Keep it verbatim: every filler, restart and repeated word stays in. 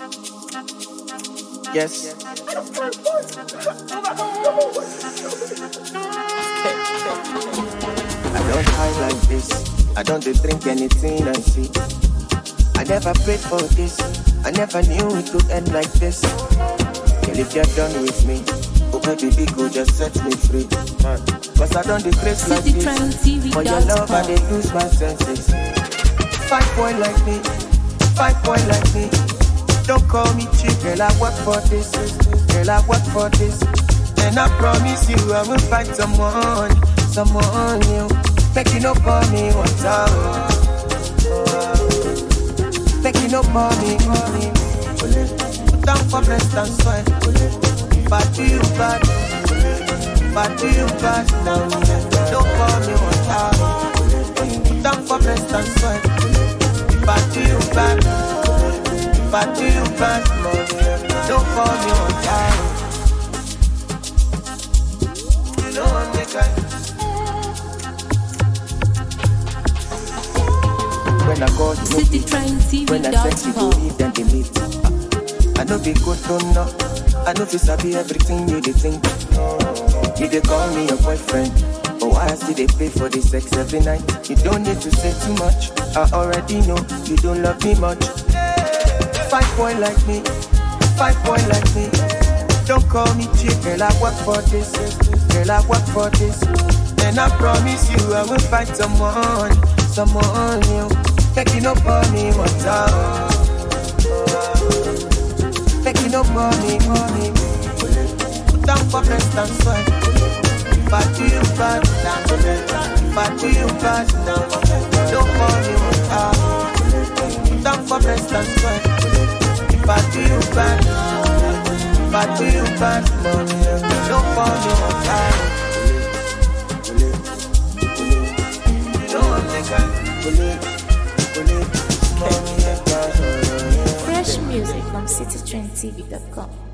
Yes. I don't hide like this. I don't dey drink anything I see. I never prayed for this. I never knew it would end like this. Girl, if you're done with me, oh baby, go just set me free. Cause I don't decrease like this. For your love, I dey lose my senses. Five boy like me, five boy like me. Don't call me cheap, girl, I work for this. Girl, I work for this. And I promise you I will find someone, someone new. Make you no for me one time. Make you no for me, for me. Put down for breast and sweat. If I do you bad, if I do you bad, now don't call me one time. Put down for breast and sweat. If I do you bad, if I do you bad, don't call me one time. You know I'm the guy. When I call you, when I text you, go eat and delete. I know be good to know. I know you sabi everything you dey think. You dey call me your boyfriend, but why I still dey pay for the sex every night? You don't need to say too much. I already know you don't love me much. Five boy like me, five boy like me. Don't call me cheap, girl. I work for this, girl. I work for this, and I promise you I will find someone, someone new. Make you no for me one time. Make you no for me, for me. Put down for breast and sweat. If I do you bad, if I do you bad, don't call me one time. Put down for breast and sweat. If I do you bad, if I do you bad, don't call me one time. You know I'm the guy. Fresh music from city trend t v dot com.